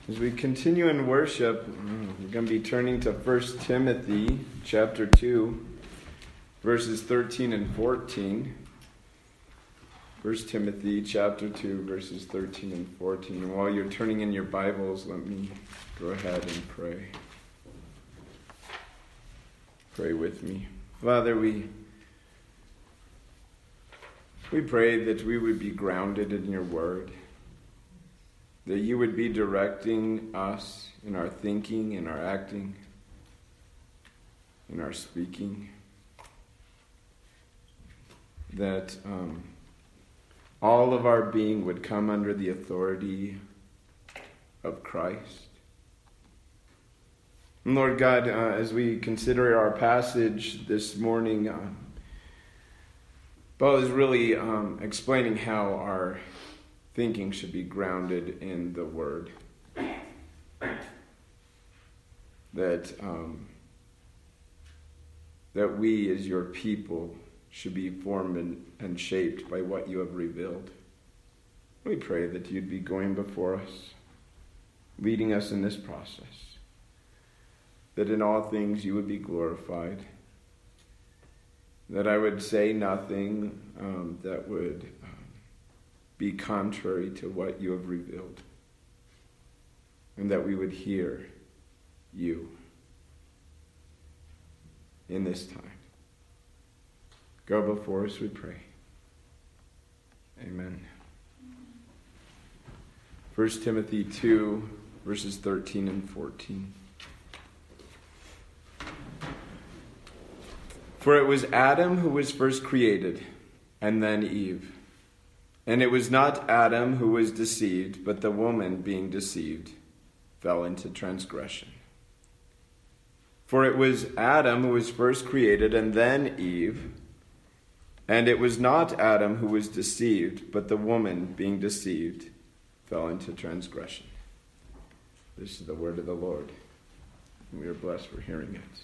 As we continue in worship, we're going to be turning to 1 Timothy chapter 2, verses 13 and 14. 1 Timothy chapter 2, verses 13 and 14. And while you're turning in your Bibles, let me go ahead and pray. Pray with me. Father, we pray that we would be grounded in your word, that you would be directing us in our thinking, in our acting, in our speaking, that all of our being would come under the authority of Christ. And Lord God, as we consider our passage this morning, Paul is really explaining how our thinking should be grounded in the Word. That we as your people should be formed and shaped by what you have revealed. We pray that you'd be going before us, leading us in this process, that in all things you would be glorified, that I would say nothing that would be contrary to what you have revealed, and that we would hear you in this time. Go before us, we pray. Amen. 1 Timothy 2, verses 13 and 14. For it was Adam who was first created, and then Eve. And it was not Adam who was deceived, but the woman, being deceived, fell into transgression. For it was Adam who was first created, and then Eve. And it was not Adam who was deceived, but the woman, being deceived, fell into transgression. This is the word of the Lord. We are blessed for hearing it.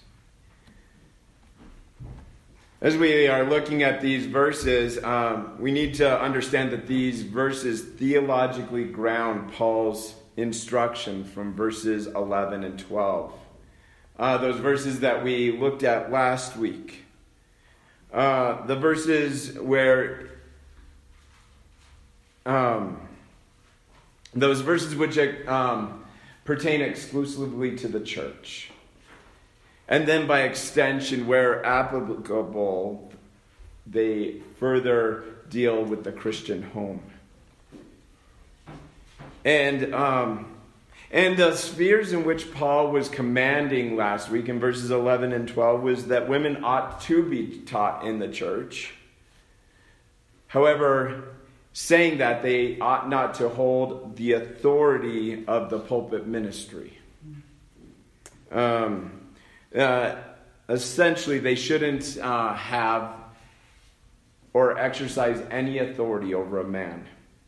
As we are looking at these verses, we need to understand that these verses theologically ground Paul's instruction from verses 11 and 12. Those verses that we looked at last week. The verses where those verses which pertain exclusively to the church. And then by extension, where applicable, they further deal with the Christian home. And the spheres in which Paul was commanding last week in verses 11 and 12 was that women ought to be taught in the church. However, saying that they ought not to hold the authority of the pulpit ministry. Essentially, they shouldn't have or exercise any authority over a man.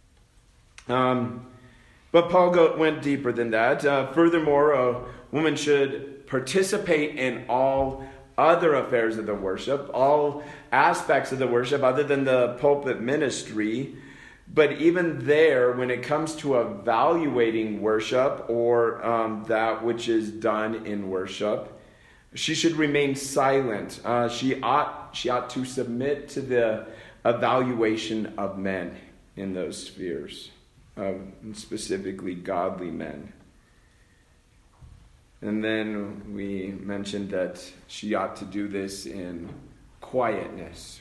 But Paul went deeper than that. Furthermore, a woman should participate in all other affairs of the worship, all aspects of the worship other than the pulpit ministry. But even there, when it comes to evaluating worship or that which is done in worship, she should remain silent. She ought to submit to the evaluation of men in those spheres, specifically godly men. And then we mentioned that she ought to do this in quietness.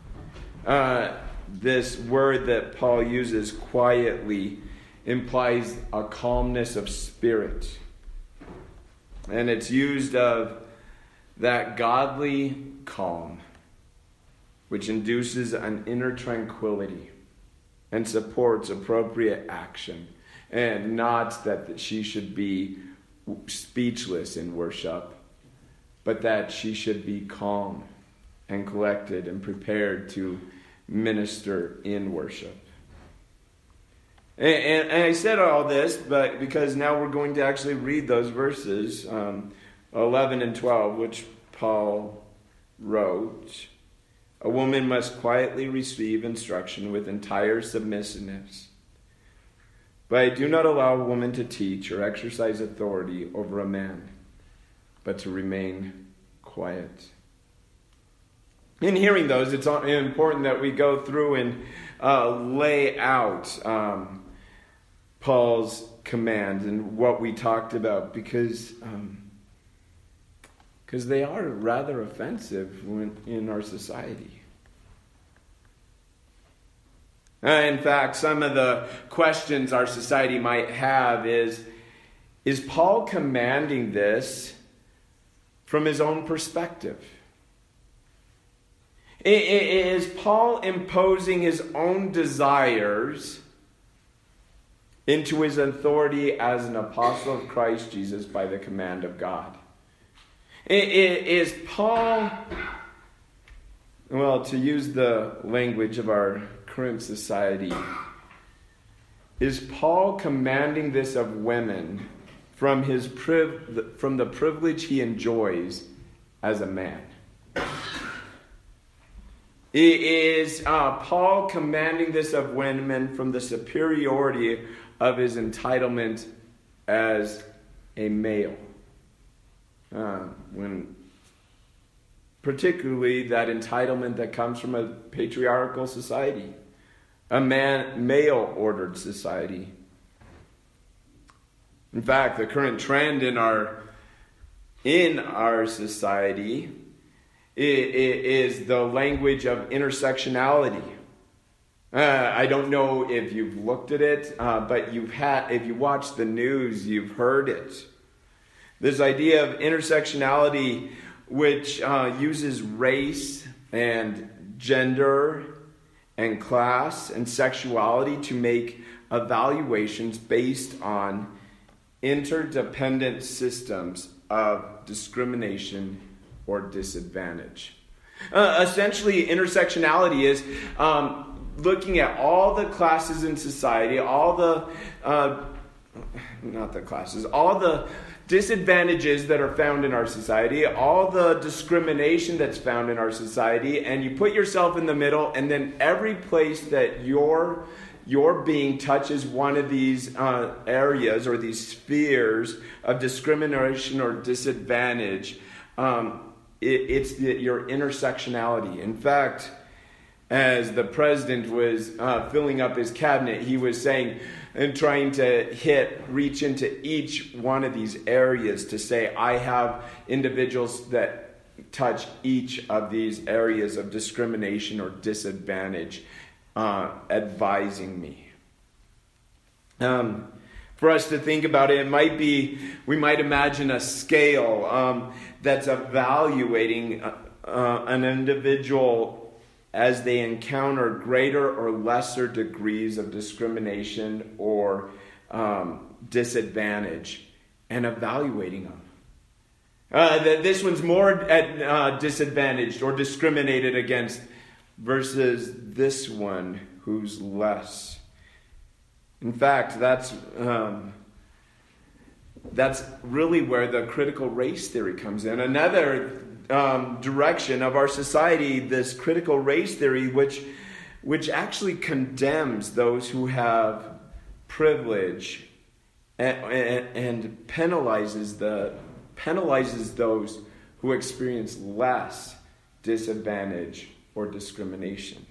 This word that Paul uses, quietly, implies a calmness of spirit. And it's used of that godly calm, which induces an inner tranquility and supports appropriate action. And not that she should be speechless in worship, but that she should be calm and collected and prepared to minister in worship. And I said all this, but because now we're going to actually read those verses, 11 and 12, which Paul wrote. A woman must quietly receive instruction with entire submissiveness, But I do not allow a woman to teach or exercise authority over a man, but to remain quiet. In hearing those, it's important that we go through and lay out Paul's commands and what we talked about, because they are rather offensive in our society. In fact, some of the questions our society might have is Paul commanding this from his own perspective? Is Paul imposing his own desires into his authority as an apostle of Christ Jesus by the command of God? Is Paul, well, to use the language of our current society, is Paul commanding this of women from the privilege he enjoys as a man? Is Paul commanding this of women from the superiority of his entitlement as a male? When particularly that entitlement that comes from a patriarchal society, a male-ordered society. In fact, the current trend in our society is the language of intersectionality. I don't know if you've looked at it, but if you watch the news, you've heard it. This idea of intersectionality, which uses race and gender and class and sexuality to make evaluations based on interdependent systems of discrimination or disadvantage. Essentially, intersectionality is looking at all the classes in society, all the disadvantages that are found in our society, all the discrimination that's found in our society, and you put yourself in the middle, and then every place that your being touches one of these areas or these spheres of discrimination or disadvantage, it's your intersectionality. In fact, as the president was filling up his cabinet, he was saying and trying to reach into each one of these areas to say, I have individuals that touch each of these areas of discrimination or disadvantage advising me. For us to think about it, we might imagine a scale that's evaluating an individual as they encounter greater or lesser degrees of discrimination or disadvantage, and evaluating them. That this one's more disadvantaged or discriminated against versus this one who's less. In fact, that's really where the critical race theory comes in. Another direction of our society, this critical race theory, which actually condemns those who have privilege and penalizes those who experience less disadvantage or discrimination.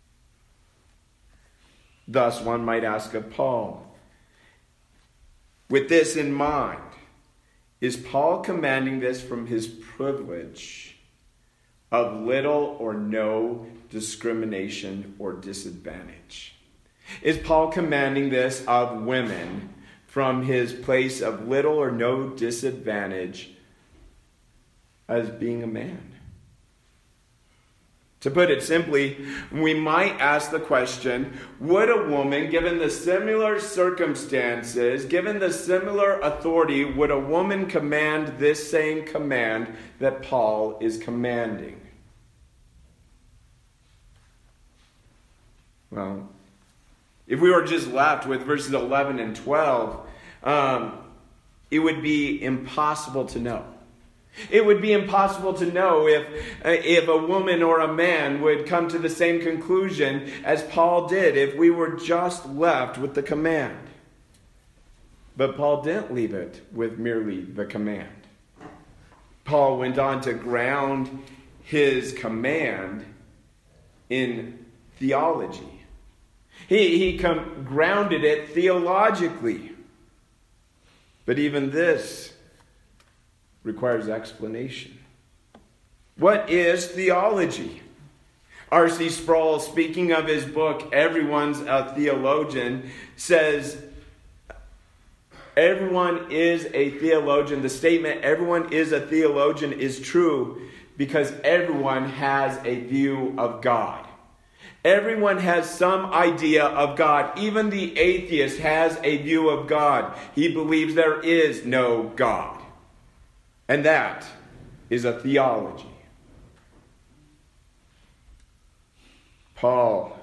Thus, one might ask of Paul, with this in mind, is Paul commanding this from his privilege of little or no discrimination or disadvantage? Is Paul commanding this of women from his place of little or no disadvantage as being a man? To put it simply, we might ask the question, would a woman, given the similar circumstances, given the similar authority, would a woman command this same command that Paul is commanding? Well, if we were just left with verses 11 and 12, it would be impossible to know. It would be impossible to know if a woman or a man would come to the same conclusion as Paul did if we were just left with the command. But Paul didn't leave it with merely the command. Paul went on to ground his command in theology. He grounded it theologically. But even this requires explanation. What is theology? R.C. Sproul, speaking of his book, Everyone's a Theologian, says, everyone is a theologian. The statement, everyone is a theologian, is true because everyone has a view of God. Everyone has some idea of God. Even the atheist has a view of God. He believes there is no God. And that is a theology. Paul,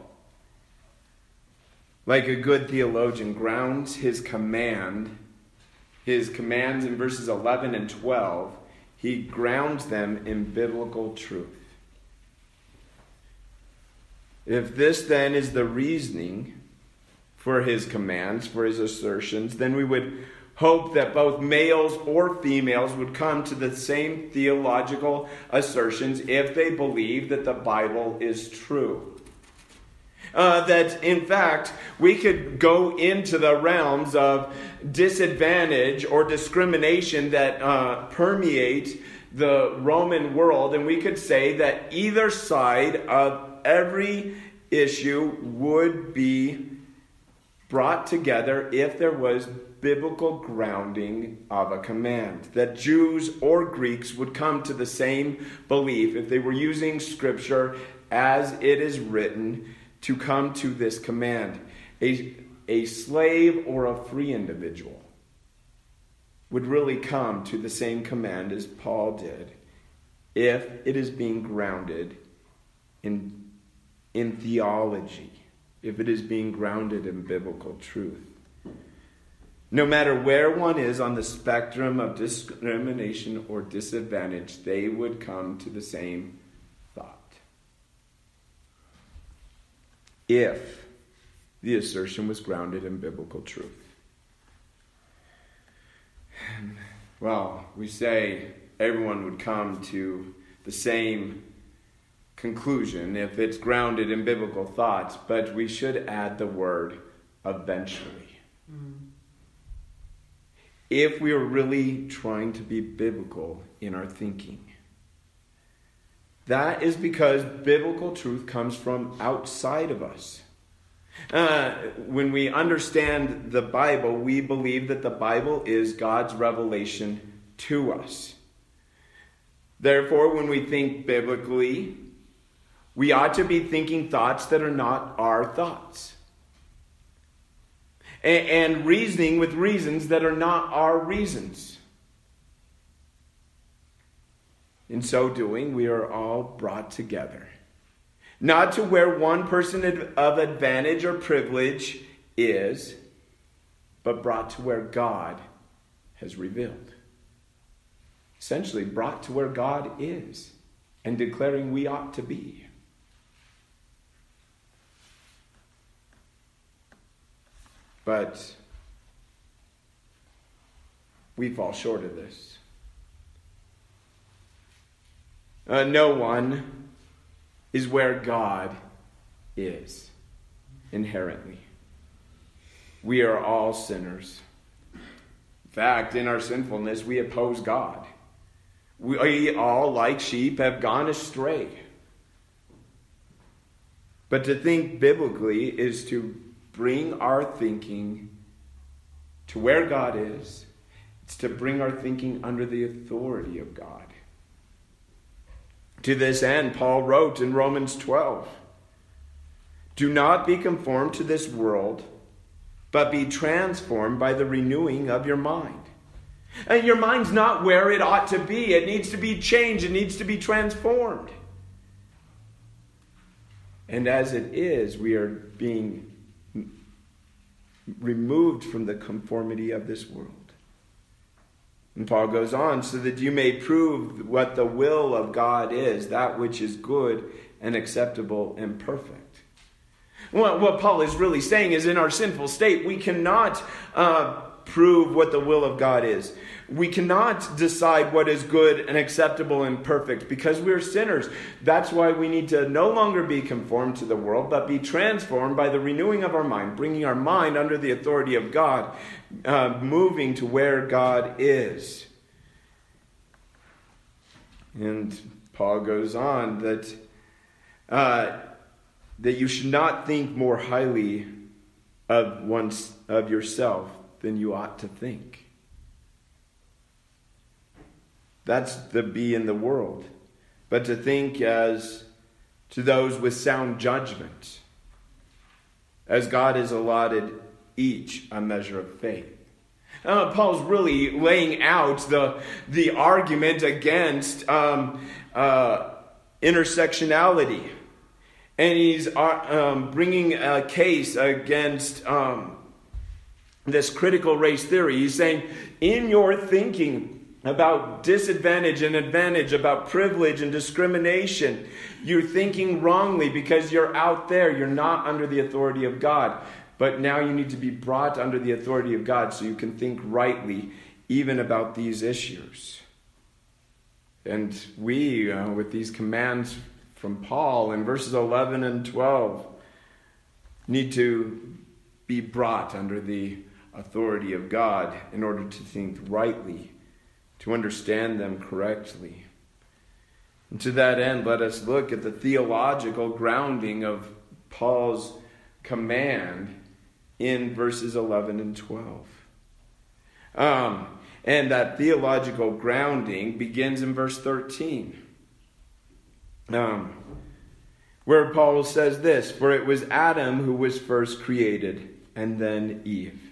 like a good theologian, grounds his commands in verses 11 and 12, he grounds them in biblical truth. If this then is the reasoning for his commands, for his assertions, then we would hope that both males or females would come to the same theological assertions if they believe that the Bible is true. That, in fact, we could go into the realms of disadvantage or discrimination that permeate the Roman world, and we could say that either side of every issue would be brought together if there was biblical grounding of a command. That Jews or Greeks would come to the same belief if they were using Scripture as it is written to come to this command. A slave or a free individual would really come to the same command as Paul did if it is being grounded in theology, if it is being grounded in biblical truth. No matter where one is on the spectrum of discrimination or disadvantage, they would come to the same thought. If the assertion was grounded in biblical truth. Well, we say everyone would come to the same conclusion if it's grounded in biblical thoughts, but we should add the word eventually. If we are really trying to be biblical in our thinking. That is because biblical truth comes from outside of us. When we understand the Bible, we believe that the Bible is God's revelation to us. Therefore, when we think biblically, we ought to be thinking thoughts that are not our thoughts. And reasoning with reasons that are not our reasons. In so doing, we are all brought together. Not to where one person of advantage or privilege is, but brought to where God has revealed. Essentially, brought to where God is and declaring we ought to be. But we fall short of this. No one is where God is inherently. We are all sinners. In fact, in our sinfulness, we oppose God. We all, like sheep, have gone astray. But to think biblically is to bring our thinking to where God is. It's to bring our thinking under the authority of God. To this end, Paul wrote in Romans 12, "Do not be conformed to this world, but be transformed by the renewing of your mind." And your mind's not where it ought to be. It needs to be changed. It needs to be transformed. And as it is, we are being removed from the conformity of this world. And Paul goes on, so that you may prove what the will of God is, that which is good and acceptable and perfect. What Paul is really saying is in our sinful state, we cannot prove what the will of God is. We cannot decide what is good and acceptable and perfect because we're sinners. That's why we need to no longer be conformed to the world, but be transformed by the renewing of our mind, bringing our mind under the authority of God, moving to where God is. And Paul goes on that you should not think more highly of yourself than you ought to think. That's the be in the world. But to think as to those with sound judgment, as God has allotted each a measure of faith. Paul's really laying out the argument against intersectionality. And he's bringing a case against this critical race theory. He's saying, in your thinking about disadvantage and advantage, about privilege and discrimination, you're thinking wrongly because you're out there. You're not under the authority of God. But now you need to be brought under the authority of God so you can think rightly even about these issues. And we, with these commands from Paul in verses 11 and 12, need to be brought under the authority of God in order to think rightly, to understand them correctly. And to that end, let us look at the theological grounding of Paul's command in verses 11 and 12. And that theological grounding begins in verse 13. Where Paul says this, "For it was Adam who was first created, and then Eve."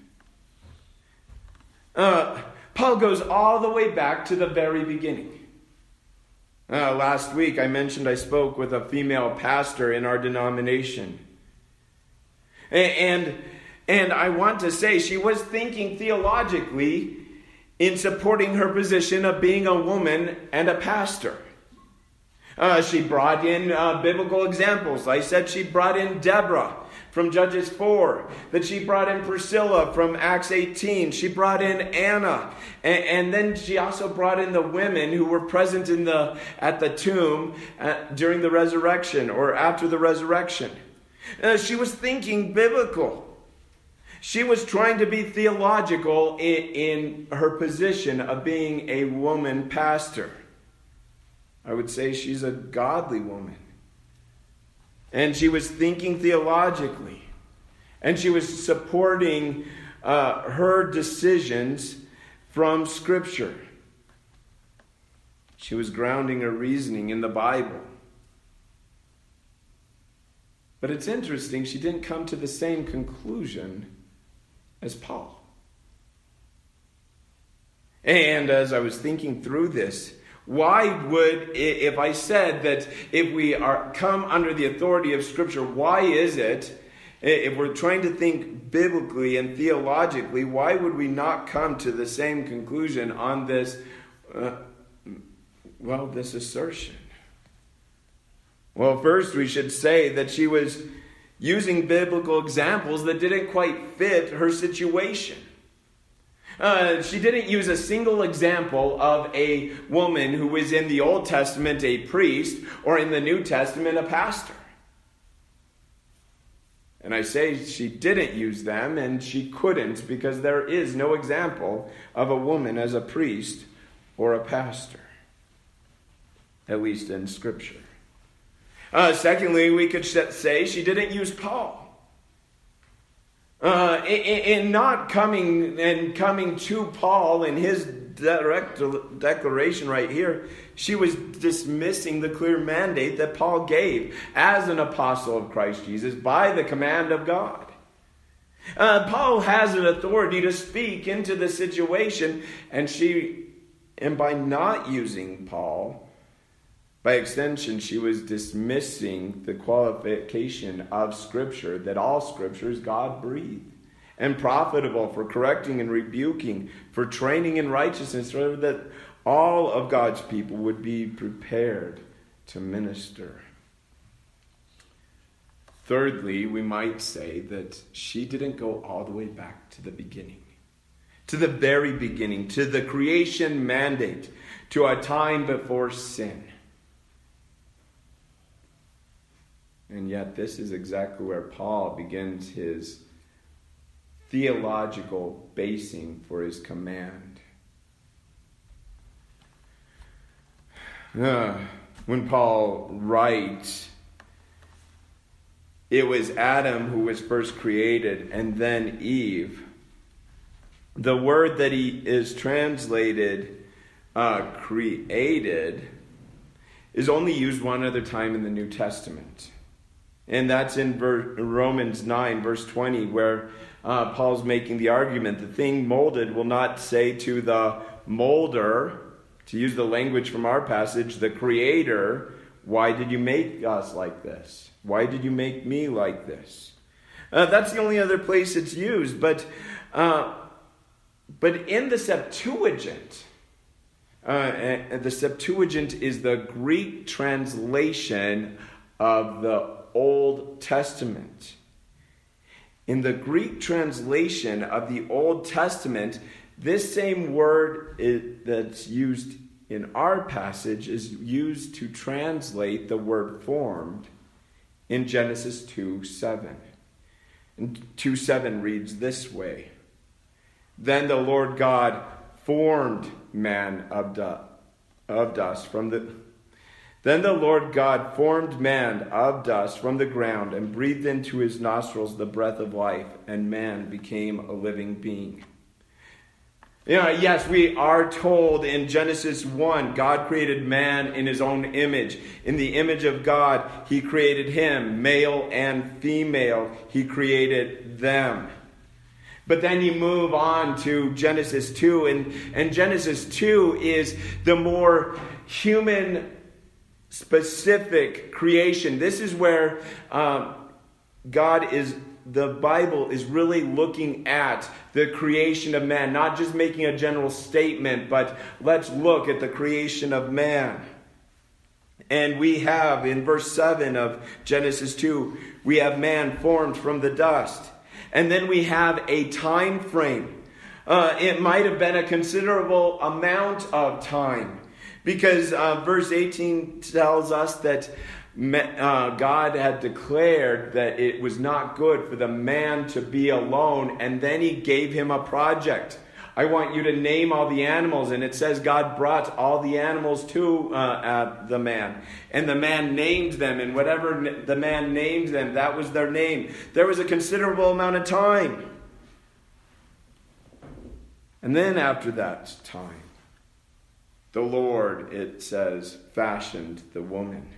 Paul goes all the way back to the very beginning. Last week I mentioned I spoke with a female pastor in our denomination. And I want to say she was thinking theologically in supporting her position of being a woman and a pastor. She brought in biblical examples. I said she brought in Deborah from Judges 4, that she brought in Priscilla from Acts 18. She brought in Anna. And then she also brought in the women who were present at the tomb during the resurrection or after the resurrection. She was thinking biblical. She was trying to be theological in her position of being a woman pastor. I would say she's a godly woman. And she was thinking theologically. And she was supporting her decisions from Scripture. She was grounding her reasoning in the Bible. But it's interesting, she didn't come to the same conclusion as Paul. And as I was thinking through this, why would, if I said that if we come under the authority of Scripture, why is it, if we're trying to think biblically and theologically, why would we not come to the same conclusion on this, this assertion? Well, first we should say that she was using biblical examples that didn't quite fit her situation. She didn't use a single example of a woman who was in the Old Testament a priest or in the New Testament a pastor. And I say she didn't use them, and she couldn't, because there is no example of a woman as a priest or a pastor, at least in Scripture. Secondly, we could say she didn't use Paul. In not coming to Paul in his direct declaration right here, she was dismissing the clear mandate that Paul gave as an apostle of Christ Jesus by the command of God. Paul has an authority to speak into the situation, and by not using Paul, by extension, she was dismissing the qualification of Scripture, that all Scripture is God-breathed and profitable for correcting and rebuking, for training in righteousness, so that all of God's people would be prepared to minister. Thirdly, we might say that she didn't go all the way back to the beginning to the very beginning, to the creation mandate, to a time before sin. And yet this is exactly where Paul begins his theological basing for his command. When Paul writes, it was Adam who was first created and then Eve. The word that he is translated created is only used one other time in the New Testament. And that's in Romans 9, verse 20, where Paul's making the argument, the thing molded will not say to the molder, to use the language from our passage, the creator, why did you make us like this? Why did you make me like this? That's the only other place it's used. But in the Septuagint, the Septuagint is the Greek translation of the Old Testament. In the Greek translation of the Old Testament, this same word that's used in our passage is used to translate the word formed in Genesis 2:7. And 2:7 reads this way: Then the Lord God formed man of dust from the ground and breathed into his nostrils the breath of life, and man became a living being. Yes, we are told in Genesis 1, God created man in his own image. In the image of God, he created him, male and female. He created them. But then you move on to Genesis 2, and Genesis 2 is the more human-specific creation. This is where the Bible is really looking at the creation of man, not just making a general statement, but let's look at the creation of man. And we have, in verse 7 of Genesis 2, we have man formed from the dust. And then we have a time frame. It might have been a considerable amount of time, because verse 18 tells us that God had declared that it was not good for the man to be alone, and then he gave him a project. I want you to name all the animals, and it says God brought all the animals to the man, and the man named them, and whatever the man named them, that was their name. There was a considerable amount of time. And then after that time, the Lord, it says, fashioned the woman.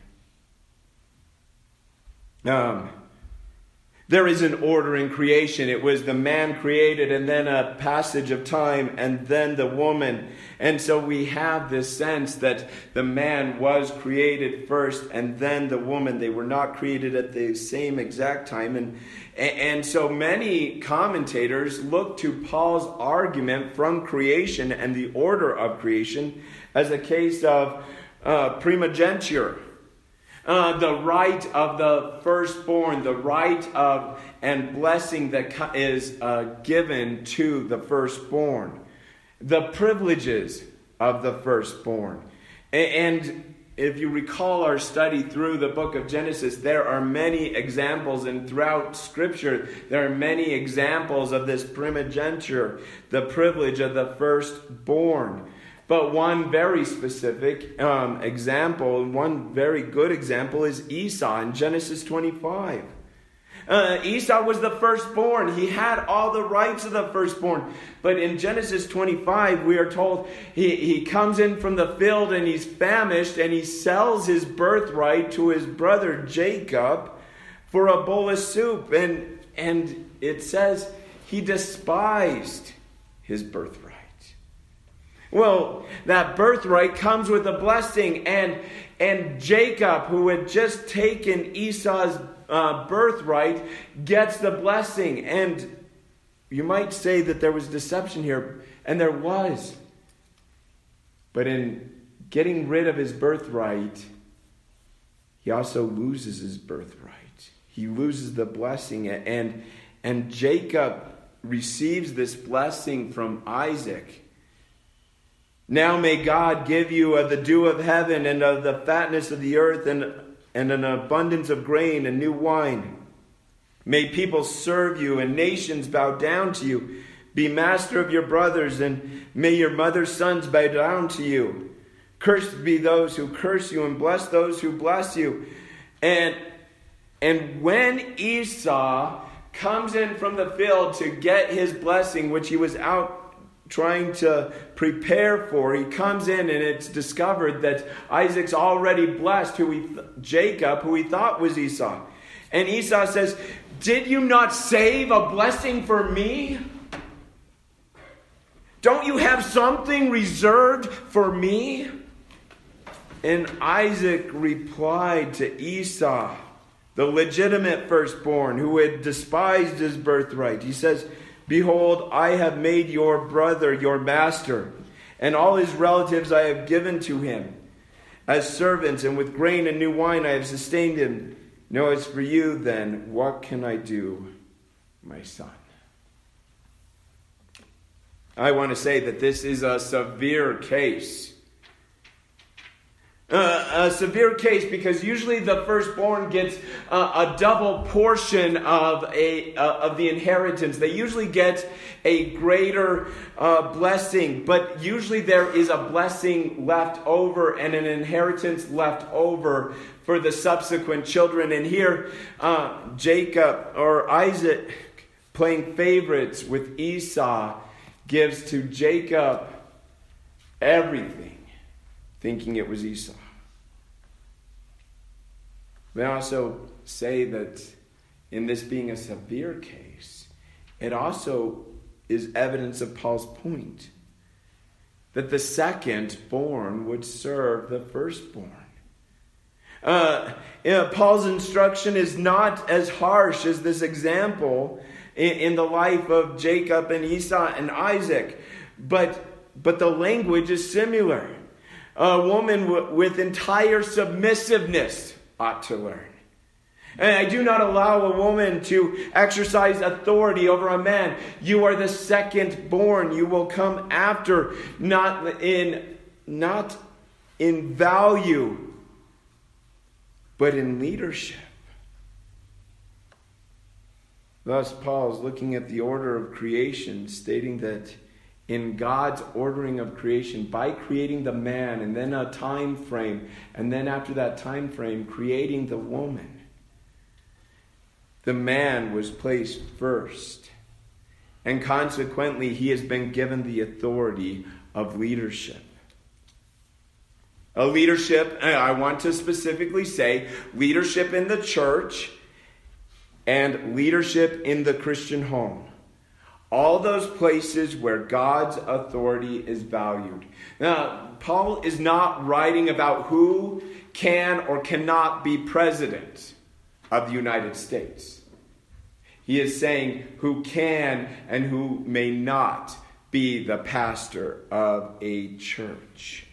There is an order in creation. It was the man created, and then a passage of time, and then the woman. And so we have this sense that the man was created first, and then the woman. They were not created at the same exact time. And so many commentators look to Paul's argument from creation and the order of creation as a case of primogeniture. The right of the firstborn, the right of and blessing that is given to the firstborn, the privileges of the firstborn. And if you recall our study through the book of Genesis, there are many examples, and throughout Scripture, there are many examples of this primogeniture, the privilege of the firstborn. But one very specific example, one very good example is Esau in Genesis 25. Esau was the firstborn. He had all the rights of the firstborn. But in Genesis 25, we are told he comes in from the field and he's famished, and he sells his birthright to his brother Jacob for a bowl of soup. And it says he despised his birthright. Well, that birthright comes with a blessing, and Jacob, who had just taken Esau's birthright, gets the blessing. And you might say that there was deception here, and there was. But in getting rid of his birthright, he also loses his birthright. He loses the blessing, and Jacob receives this blessing from Isaac. Now may God give you of the dew of heaven and of the fatness of the earth and an abundance of grain and new wine. May people serve you and nations bow down to you. Be master of your brothers, and may your mother's sons bow down to you. Cursed be those who curse you, and bless those who bless you. And when Esau comes in from the field to get his blessing, which he was out trying to prepare for, he comes in and it's discovered that Isaac's already blessed Jacob, who he thought was Esau. And Esau says, "Did you not save a blessing for me? Don't you have something reserved for me?" And Isaac replied to Esau, the legitimate firstborn, who had despised his birthright. He says, "Behold, I have made your brother your master, and all his relatives I have given to him as servants, and with grain and new wine I have sustained him. Now as for you, then, what can I do, my son?" I want to say that this is a severe case. A severe case because usually the firstborn gets a double portion of the inheritance. They usually get a greater blessing, but usually there is a blessing left over and an inheritance left over for the subsequent children. And here, Jacob or Isaac, playing favorites with Esau, gives to Jacob everything, thinking it was Esau. We also say that in this being a severe case, it also is evidence of Paul's point that the second born would serve the firstborn. Paul's instruction is not as harsh as this example in the life of Jacob and Esau and Isaac, but the language is similar. A woman with entire submissiveness ought to learn. And I do not allow a woman to exercise authority over a man. You are the second born. You will come after, not in value, but in leadership. Thus, Paul is looking at the order of creation, stating that in God's ordering of creation, by creating the man and then a time frame, and then after that time frame, creating the woman, the man was placed first. And consequently, he has been given the authority of leadership. A leadership, I want to specifically say, leadership in the church and leadership in the Christian home. All those places where God's authority is valued. Now, Paul is not writing about who can or cannot be president of the United States. He is saying who can and who may not be the pastor of a church.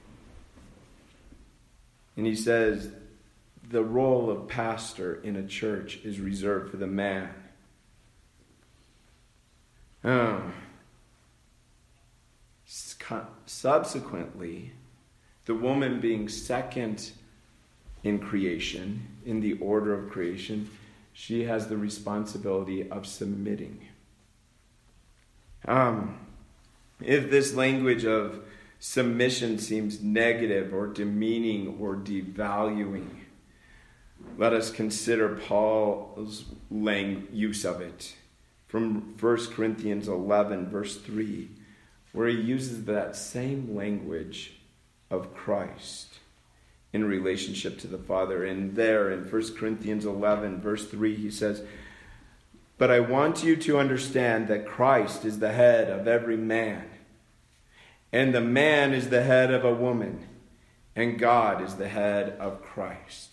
And he says the role of pastor in a church is reserved for the man. Subsequently, the woman being second in creation, in the order of creation, she has the responsibility of submitting. If this language of submission seems negative or demeaning or devaluing, let us consider Paul's use of it from 1 Corinthians 11, verse 3, where he uses that same language of Christ in relationship to the Father. And there in 1 Corinthians 11, verse 3, he says, "But I want you to understand that Christ is the head of every man, and the man is the head of a woman, and God is the head of Christ."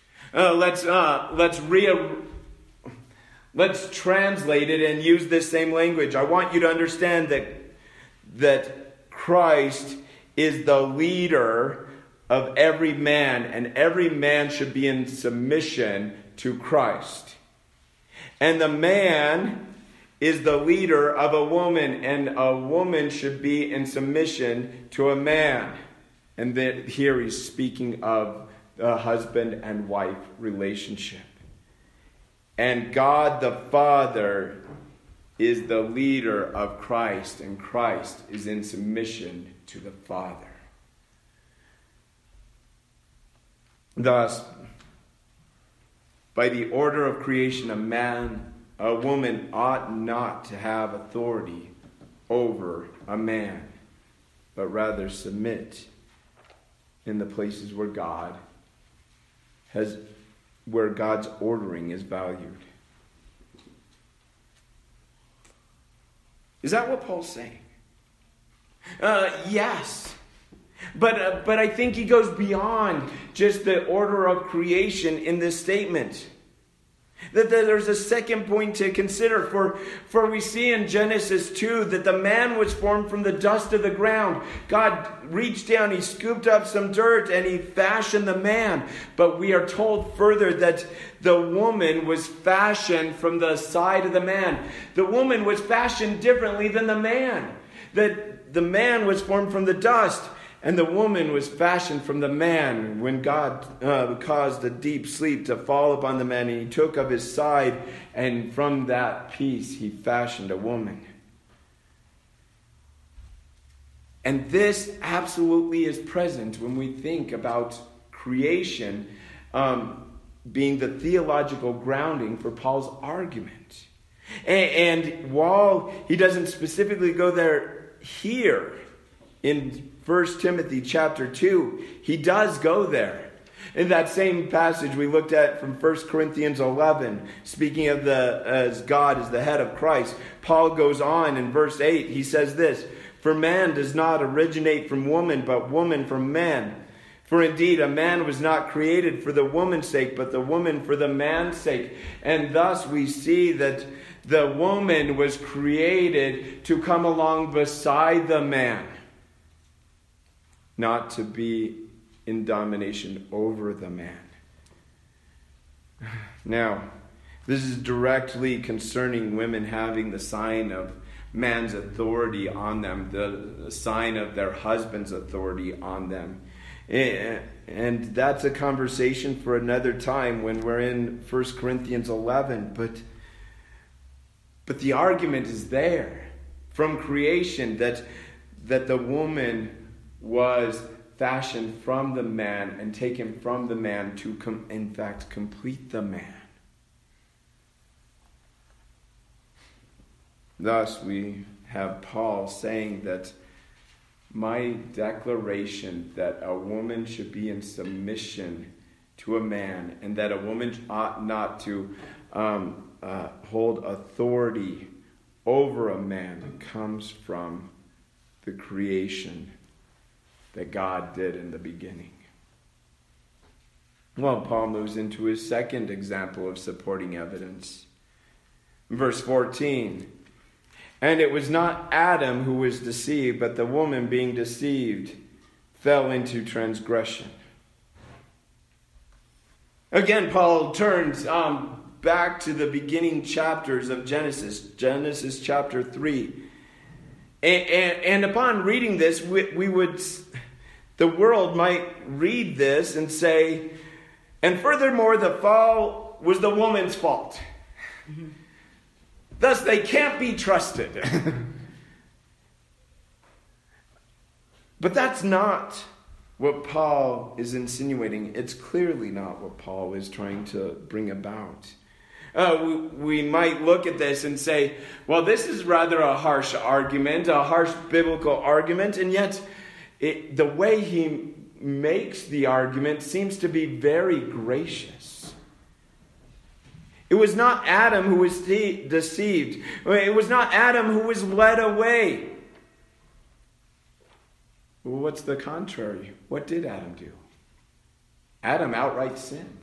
Let's translate it and use this same language. I want you to understand that Christ is the leader of every man, and every man should be in submission to Christ. And the man is the leader of a woman, and a woman should be in submission to a man. And then here he's speaking of the husband and wife relationship. And God the Father is the leader of Christ, and Christ is in submission to the Father. Thus, by the order of creation, a woman ought not to have authority over a man, but rather submit in the places where God's ordering is valued. Is that what Paul's saying? Yes. But I think he goes beyond just the order of creation in this statement. That there's a second point to consider. For we see in Genesis 2 that the man was formed from the dust of the ground. God reached down, he scooped up some dirt, and he fashioned the man. But we are told further that the woman was fashioned from the side of the man. The woman was fashioned differently than the man. That the man was formed from the dust, and the woman was fashioned from the man. When God caused a deep sleep to fall upon the man, and he took of his side, and from that piece he fashioned a woman. And this absolutely is present when we think about creation being the theological grounding for Paul's argument. And while he doesn't specifically go there here in 1 Timothy chapter 2, he does go there. In that same passage we looked at from 1 Corinthians 11, speaking of as God is the head of Christ, Paul goes on in verse 8, he says this, "For man does not originate from woman, but woman from man. For indeed a man was not created for the woman's sake, but the woman for the man's sake." And thus we see that the woman was created to come along beside the man, not to be in domination over the man. Now, this is directly concerning women having the sign of man's authority on them, the sign of their husband's authority on them. And that's a conversation for another time when we're in 1 Corinthians 11. But the argument is there from creation that the woman was fashioned from the man and taken from the man to, in fact, complete the man. Thus, we have Paul saying that my declaration that a woman should be in submission to a man and that a woman ought not to hold authority over a man comes from the creation that God did in the beginning. Well, Paul moves into his second example of supporting evidence. Verse 14, "And it was not Adam who was deceived, but the woman being deceived fell into transgression." Again, Paul turns back to the beginning chapters of Genesis chapter 3. And upon reading this, the world might read this and say, and furthermore, the fall was the woman's fault. Thus, they can't be trusted. But that's not what Paul is insinuating. It's clearly not what Paul is trying to bring about. We might look at this and say, well, this is rather a harsh argument, a harsh biblical argument, and yet the way he makes the argument seems to be very gracious. It was not Adam who was deceived. It was not Adam who was led away. Well, what's the contrary? What did Adam do? Adam outright sinned.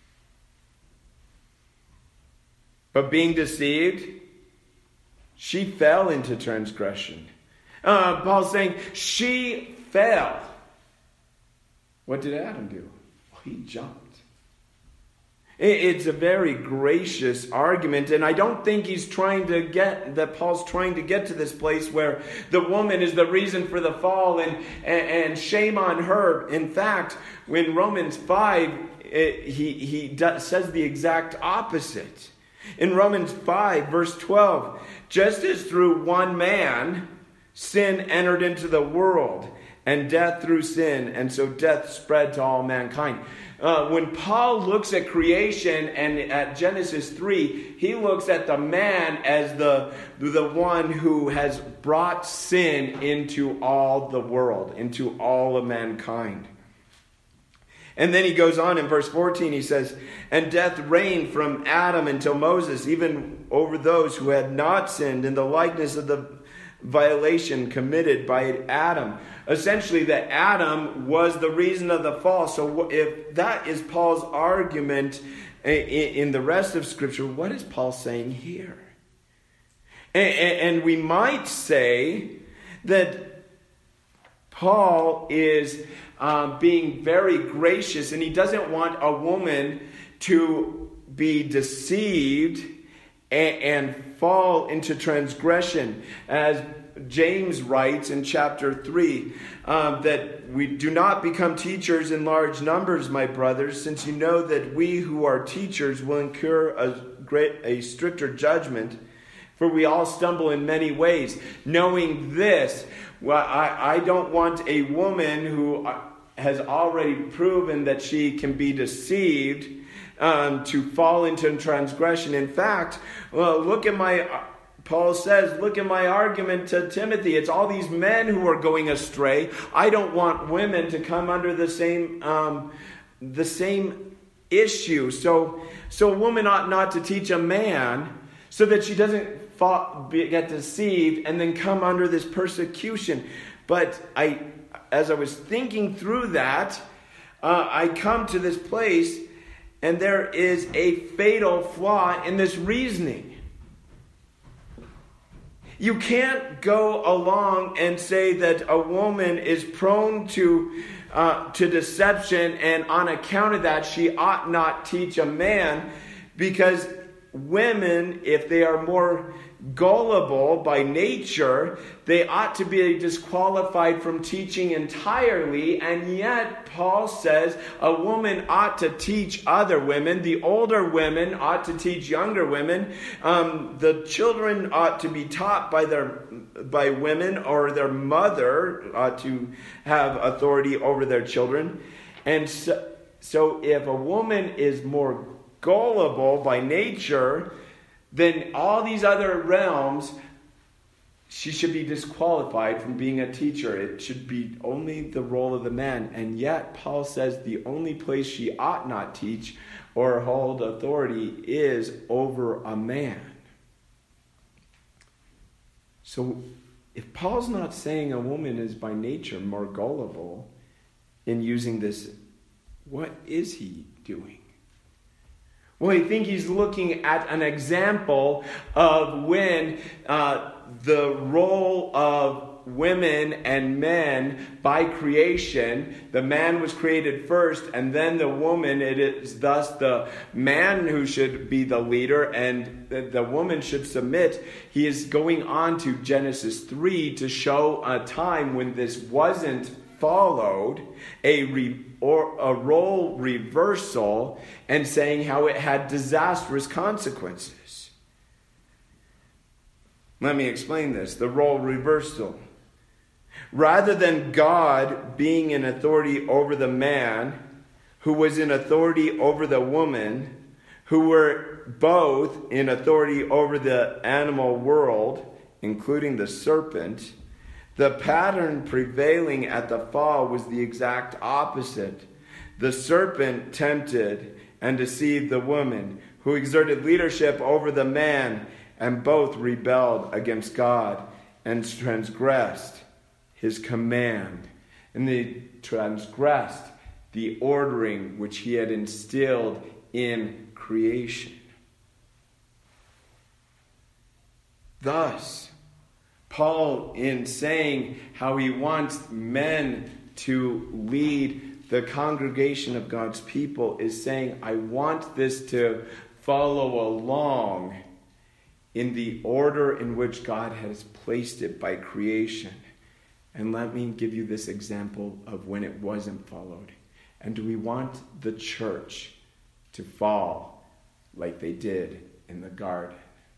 But being deceived, she fell into transgression. Paul's saying she fell. What did Adam do? Well, he jumped. It's a very gracious argument, and I don't think Paul's trying to get to this place where the woman is the reason for the fall and shame on her. In fact, in Romans 5, he says the exact opposite. In Romans 5, verse 12, just as through one man sin entered into the world, and death through sin, and so death spread to all mankind. When Paul looks at creation and at Genesis 3, he looks at the man as the one who has brought sin into all the world, into all of mankind. And then he goes on in verse 14, he says, and death reigned from Adam until Moses, even over those who had not sinned in the likeness of the violation committed by Adam. Essentially, that Adam was the reason of the fall. So if that is Paul's argument in the rest of Scripture, what is Paul saying here? And we might say that Paul is being very gracious, and he doesn't want a woman to be deceived and fall into transgression. As James writes in chapter 3, that we do not become teachers in large numbers, my brothers, since you know that we who are teachers will incur a stricter judgment. For we all stumble in many ways. Knowing this, well, I don't want a woman who has already proven that she can be deceived to fall into transgression. In fact, Paul says, look at my argument to Timothy. It's all these men who are going astray. I don't want women to come under the same issue. So a woman ought not to teach a man so that she doesn't get deceived and then come under this persecution. But as I was thinking through that, I come to this place, and there is a fatal flaw in this reasoning. You can't go along and say that a woman is prone to deception, and on account of that, she ought not teach a man, because women, if they are more gullible by nature, they ought to be disqualified from teaching entirely. And yet Paul says a woman ought to teach other women. The older women ought to teach younger women. The children ought to be taught by women, or their mother ought to have authority over their children. And so if a woman is more gullible by nature, then all these other realms, she should be disqualified from being a teacher. It should be only the role of the man. And yet Paul says the only place she ought not teach or hold authority is over a man. So if Paul's not saying a woman is by nature more gullible in using this, what is he doing? Well, I think he's looking at an example of when the role of women and men by creation, the man was created first, and then the woman, it is thus the man who should be the leader, and the woman should submit. He is going on to Genesis 3 to show a time when this wasn't followed, a role reversal, and saying how it had disastrous consequences. Let me explain this. The role reversal. Rather than God being in authority over the man, who was in authority over the woman, who were both in authority over the animal world, including the serpent, the pattern prevailing at the fall was the exact opposite. The serpent tempted and deceived the woman, who exerted leadership over the man, and both rebelled against God and transgressed his command. And they transgressed the ordering which he had instilled in creation. Thus, Paul, in saying how he wants men to lead the congregation of God's people is saying, I want this to follow along in the order in which God has placed it by creation. And let me give you this example of when it wasn't followed. And do we want the church to fall like they did in the garden?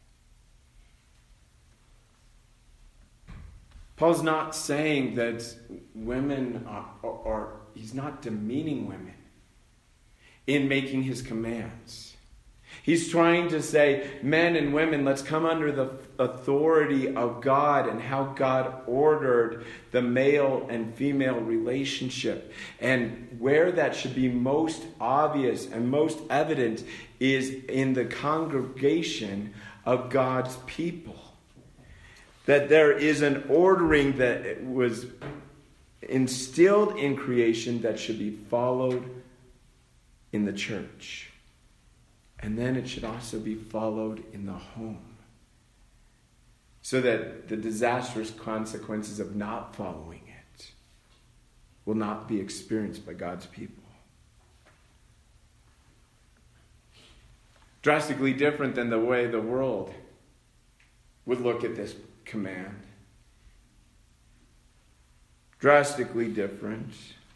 Paul's not saying that women or he's not demeaning women in making his commands. He's trying to say, men and women, let's come under the authority of God and how God ordered the male and female relationship. And where that should be most obvious and most evident is in the congregation of God's people. That there is an ordering that was instilled in creation that should be followed in the church. And then it should also be followed in the home. So that the disastrous consequences of not following it will not be experienced by God's people. Drastically different than the way the world would look at this command. Drastically different.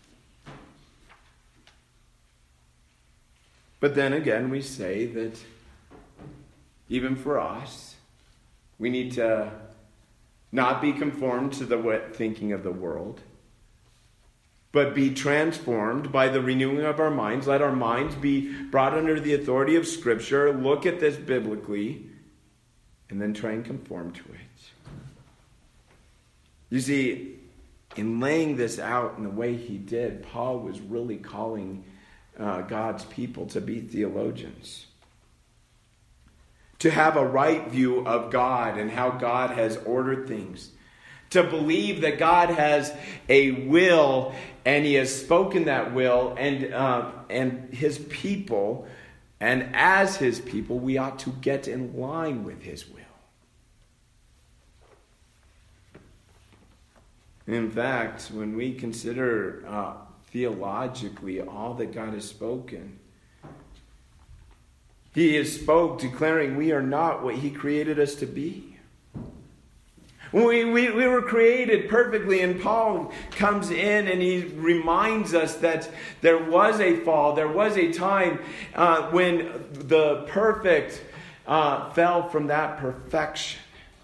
But then again, we say that even for us, we need to not be conformed to the thinking of the world, but be transformed by the renewing of our minds. Let our minds be brought under the authority of Scripture. Look at this biblically, and then try and conform to it. You see, in laying this out in the way he did, Paul was really calling God's people to be theologians. To have a right view of God and how God has ordered things. To believe that God has a will and he has spoken that will, and his people, and as his people, we ought to get in line with his will. In fact, when we consider theologically all that God has spoken, he has spoke declaring we are not what he created us to be. We were created perfectly, and Paul comes in and he reminds us that there was a fall, there was a time when the perfect fell from that perfection.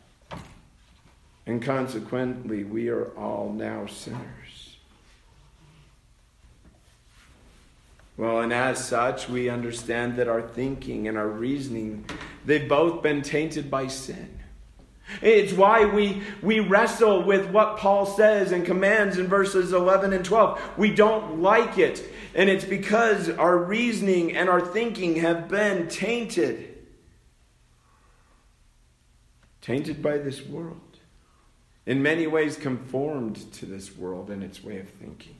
And consequently, we are all now sinners. Well, and as such, we understand that our thinking and our reasoning, they've both been tainted by sin. It's why we wrestle with what Paul says and commands in verses 11 and 12. We don't like it. And it's because our reasoning and our thinking have been tainted. Tainted by this world. In many ways conformed to this world and its way of thinking.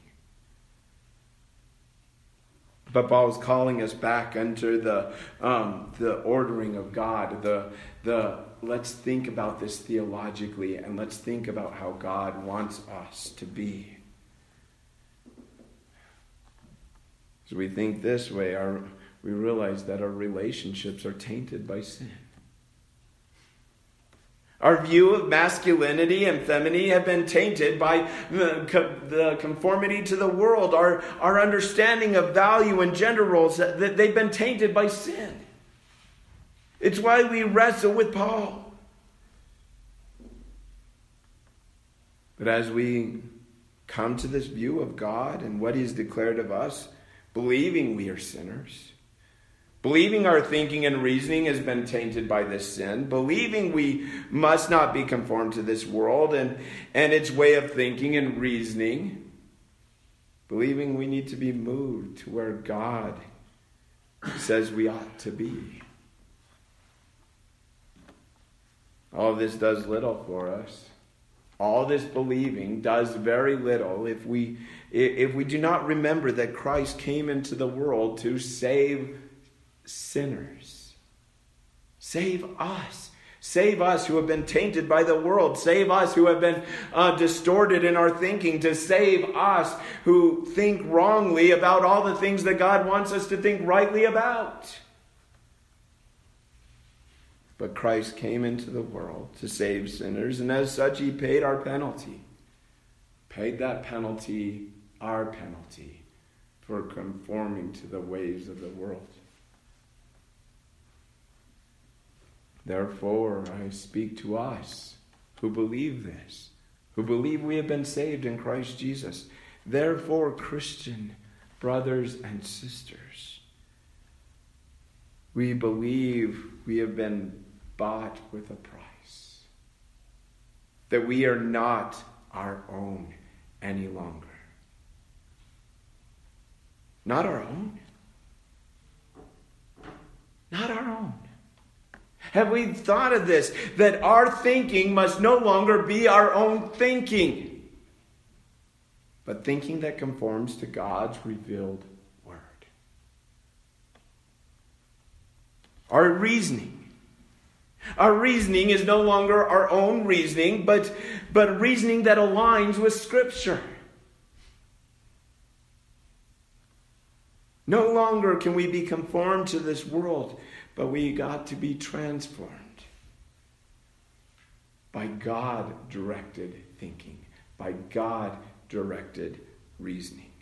But Paul is calling us back under the ordering of God. Let's think about this theologically, and let's think about how God wants us to be. As we think this way, we realize that our relationships are tainted by sin. Our view of masculinity and femininity have been tainted by the conformity to the world. Our understanding of value and gender roles, that they've been tainted by sin. It's why we wrestle with Paul. But as we come to this view of God and what he's declared of us, believing we are sinners, believing our thinking and reasoning has been tainted by this sin, believing we must not be conformed to this world and its way of thinking and reasoning, believing we need to be moved to where God says we ought to be. All this does little for us. All this believing does very little if we do not remember that Christ came into the world to save sinners. Save us. Save us who have been tainted by the world. Save us who have been distorted in our thinking. To save us who think wrongly about all the things that God wants us to think rightly about. But Christ came into the world to save sinners, and as such he paid our penalty. Paid that penalty, our penalty, for conforming to the ways of the world. Therefore, I speak to us who believe this, who believe we have been saved in Christ Jesus. Therefore, Christian brothers and sisters, we believe we have been bought with a price, that we are not our own any longer. Not our own. Not our own. Have we thought of this? That our thinking must no longer be our own thinking, but thinking that conforms to God's revealed word. Our reasoning is no longer our own reasoning, but reasoning that aligns with Scripture. No longer can we be conformed to this world, but we got to be transformed by God-directed thinking, by God-directed reasoning.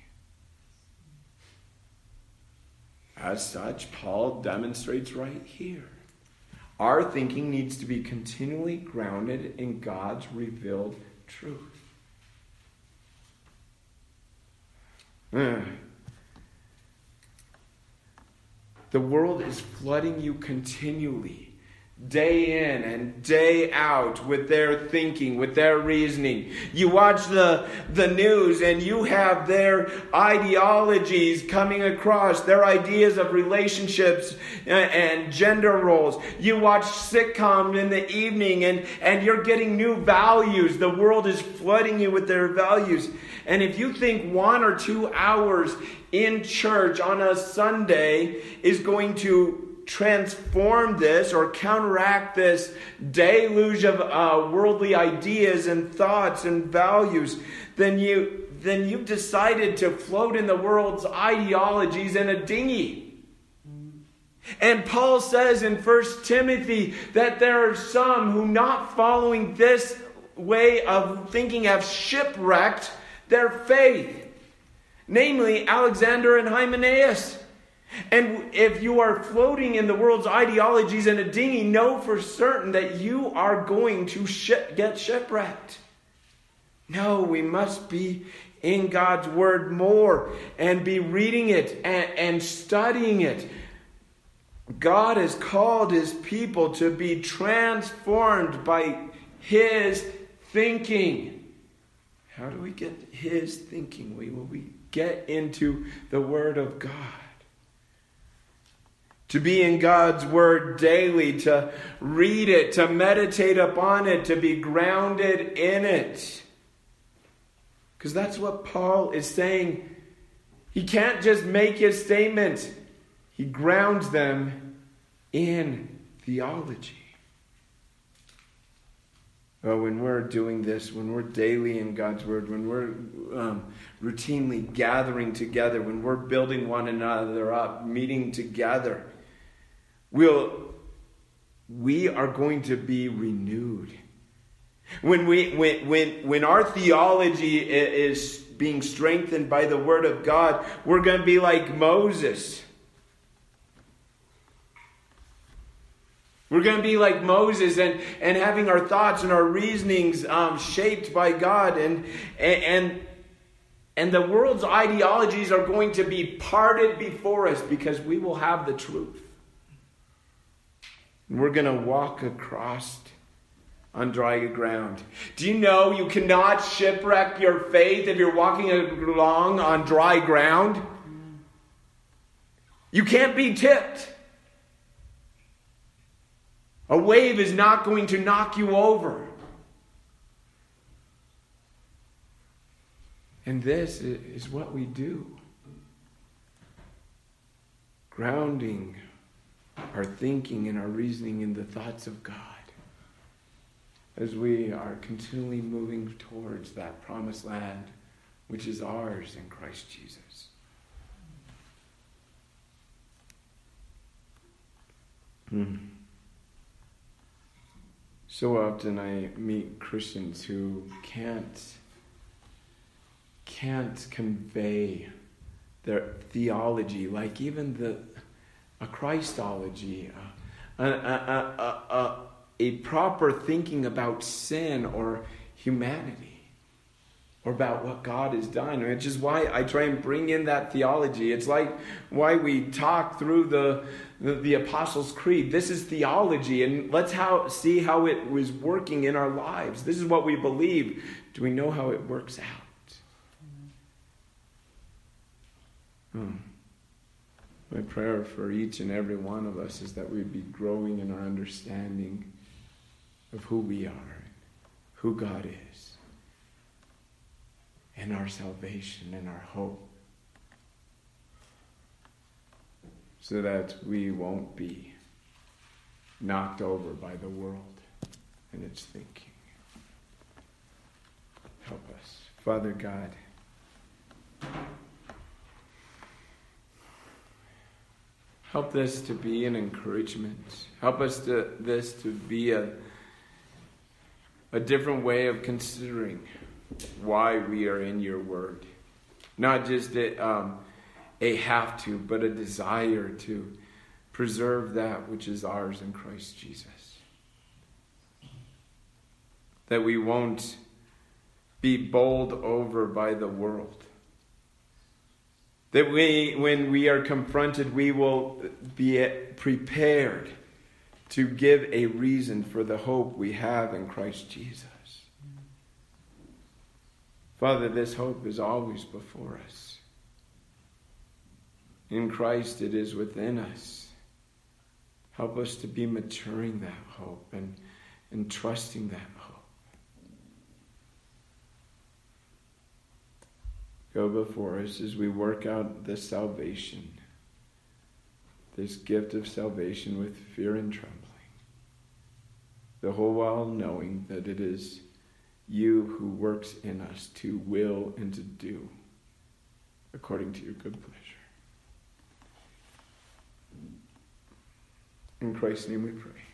As such, Paul demonstrates right here. Our thinking needs to be continually grounded in God's revealed truth. The world is flooding you continually, day in and day out, with their thinking, with their reasoning. You watch the news and you have their ideologies coming across, their ideas of relationships and gender roles. You watch sitcoms in the evening and you're getting new values. The world is flooding you with their values. And if you think 1 or 2 hours in church on a Sunday is going to transform this or counteract this deluge of worldly ideas and thoughts and values, then you've decided to float in the world's ideologies in a dinghy. And Paul says in 1 Timothy that there are some who, not following this way of thinking, have shipwrecked their faith. Namely, Alexander and Hymenaeus. And if you are floating in the world's ideologies in a dinghy, know for certain that you are going to get shipwrecked. No, we must be in God's Word more and be reading it and studying it. God has called His people to be transformed by His thinking. How do we get His thinking? We get into the Word of God. To be in God's Word daily, to read it, to meditate upon it, to be grounded in it. Because that's what Paul is saying. He can't just make his statements. He grounds them in theology. Oh, when we're doing this, when we're daily in God's Word, when we're routinely gathering together, when we're building one another up, meeting together, we are going to be renewed. When our theology is being strengthened by the Word of God, we're going to be like Moses. We're going to be like Moses and having our thoughts and our reasonings shaped by God. And the world's ideologies are going to be parted before us because we will have the truth. And we're going to walk across on dry ground. Do you know you cannot shipwreck your faith if you're walking along on dry ground? You can't be tipped. A wave is not going to knock you over. And this is what we do. Grounding our thinking and our reasoning in the thoughts of God. as we are continually moving towards that promised land, which is ours in Christ Jesus. So often I meet Christians who can't convey their theology, like even a Christology, a proper thinking about sin or humanity, or about what God has done, which is why I try and bring in that theology. It's like why we talk through the Apostles' Creed. This is theology, and let's see how it was working in our lives. This is what we believe. Do we know how it works out? My prayer for each and every one of us is that we'd be growing in our understanding of who we are, who God is, and our salvation and our hope, so that we won't be knocked over by the world and its thinking. Help us. Father God, help this to be an encouragement. Help us this to be a different way of considering why we are in your word. Not just a have to, but a desire to preserve that which is ours in Christ Jesus. That we won't be bowled over by the world. That when we are confronted, we will be prepared to give a reason for the hope we have in Christ Jesus. Father, this hope is always before us. In Christ it is within us. Help us to be maturing that hope and trusting that hope. Go before us as we work out this salvation, this gift of salvation with fear and trembling, the whole while knowing that it is you who works in us to will and to do according to your good pleasure. In Christ's name we pray.